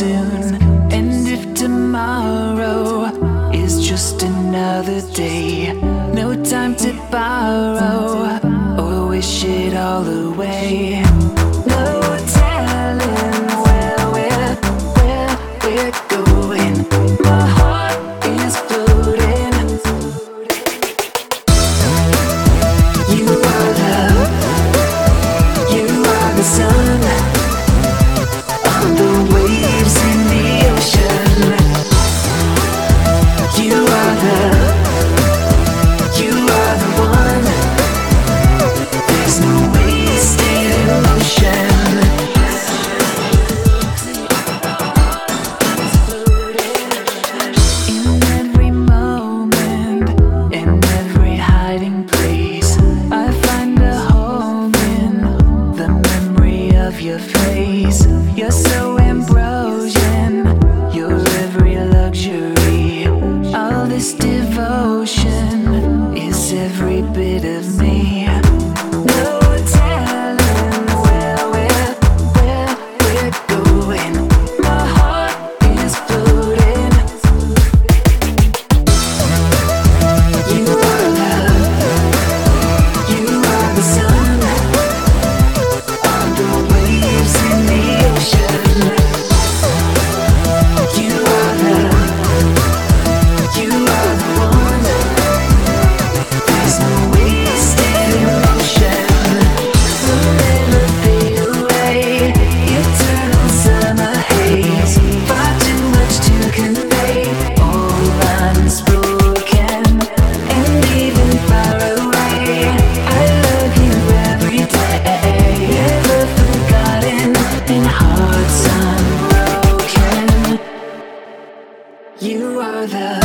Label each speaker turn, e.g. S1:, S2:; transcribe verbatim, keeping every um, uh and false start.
S1: soon. And if tomorrow is just another day, no time to borrow or wish it all away. No telling where we're, where we're going. My heart is floating. You are love, you are the sun on the waves in the ocean. You are love, you are the one. There's no wasted emotion. In every moment, in every hiding place, I find a home in the memory of your face. You're so ambrosian, your every luxury. All this devotion is every bit of me. No telling where we're, where we're going. My heart is floating. You are love, you are the sun on the waves in the ocean. You are love, you are the one. There's no wasted emotion. We'll never fade away. Eternal summer haze, far too much to convey. All unspoken and even far away. I love you every day, never forgotten and hearts unbroken. You are the